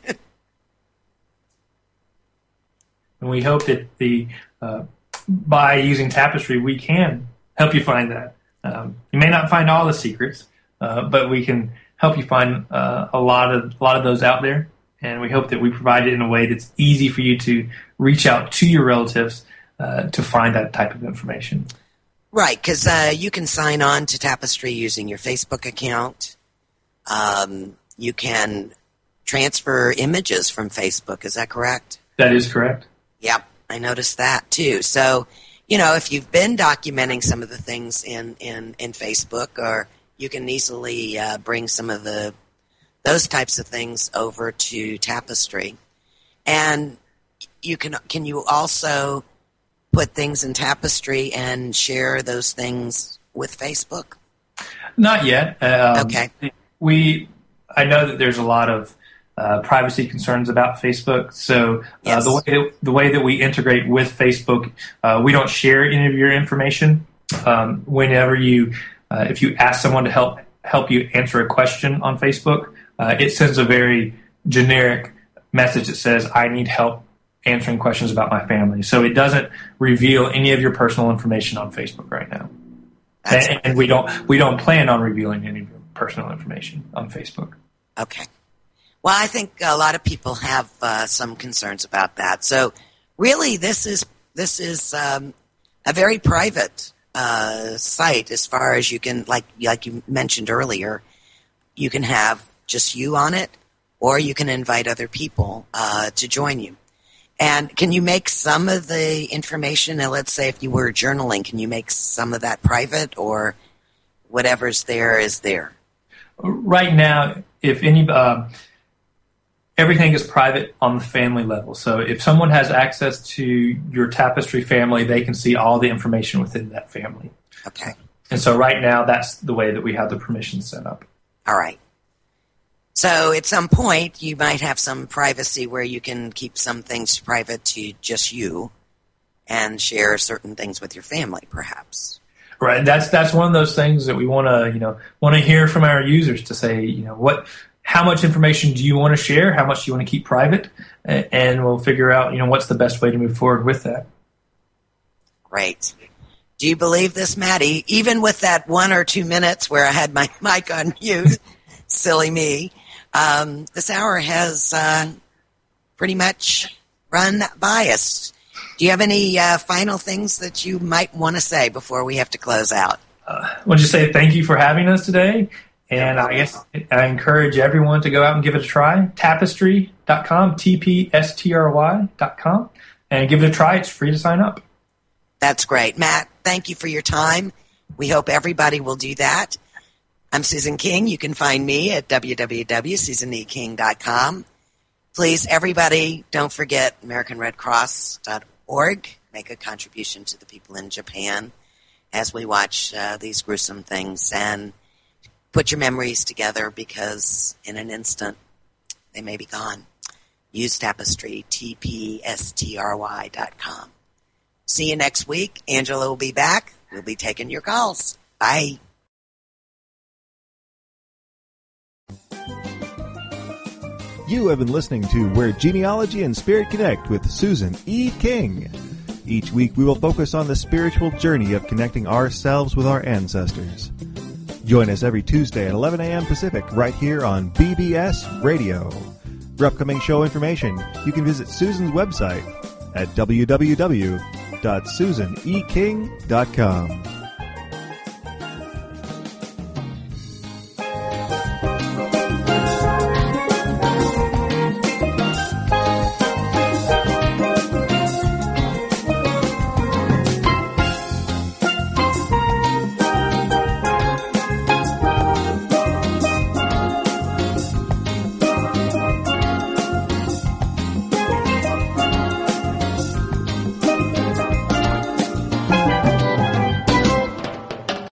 And we hope that the uh, by using Tapestry, we can help you find that. Um, you may not find all the secrets, uh, but we can help you find uh, a lot of a lot of those out there. And we hope that we provide it in a way that's easy for you to reach out to your relatives uh, to find that type of information. Right, because uh, you can sign on to Tapestry using your Facebook account. Um, you can transfer images from Facebook. Is that correct? That is correct. Yep, I noticed that too. So, you know, if you've been documenting some of the things in, in, in Facebook, or you can easily uh, bring some of the those types of things over to Tapestry. And you can can you also put things in Tapestry and share those things with Facebook? Not yet. Um, okay. We, I know that there's a lot of uh, privacy concerns about Facebook. So uh, yes. the way that, the way that we integrate with Facebook, uh, we don't share any of your information. Um, whenever you, uh, if you ask someone to help help you answer a question on Facebook, uh, it sends a very generic message that says, "I need help answering questions about my family." So it doesn't reveal any of your personal information on Facebook right now. And, and we don't we don't plan on revealing any of your personal information on Facebook. Okay. Well, I think a lot of people have uh, some concerns about that. So, really, this is this is um, a very private uh, site as far as you can, like like you mentioned earlier, you can have just you on it, or you can invite other people uh, to join you. And can you make some of the information, and let's say if you were journaling, can you make some of that private, or whatever's there is there? Right now, if any, uh, everything is private on the family level. So if someone has access to your Tapestry family, they can see all the information within that family. Okay. And so right now, that's the way that we have the permissions set up. All right. So at some point, you might have some privacy where you can keep some things private to just you and share certain things with your family, perhaps. Right. That's that's one of those things that we want to, you know, want to hear from our users to say, you know, what, how much information do you want to share? How much do you want to keep private? And we'll figure out, you know, what's the best way to move forward with that. Great. Do you believe this, Maddie? Even with that one or two minutes where I had my mic on mute, silly me, um, this hour has uh, pretty much run by us. Do you have any uh, final things that you might want to say before we have to close out? Uh, I want to just say thank you for having us today. And I guess I encourage everyone to go out and give it a try. Tapestry dot com, T P S T R Y dot com, and give it a try. It's free to sign up. That's great. Matt, thank you for your time. We hope everybody will do that. I'm Susan King. You can find me at w w w dot susan e king dot com. Please, everybody, don't forget American Red Cross dot org. Make a contribution to the people in Japan as we watch uh, these gruesome things, and put your memories together, because in an instant they may be gone. Use Tapestry, T P S T R Y dot com. See you next week. Angela will be back. We'll be taking your calls. Bye. You have been listening to Where Genealogy and Spirit Connect with Susan E. King. Each week we will focus on the spiritual journey of connecting ourselves with our ancestors. Join us every Tuesday at eleven a.m. Pacific right here on B B S Radio. For upcoming show information, you can visit Susan's website at w w w dot susan e king dot com.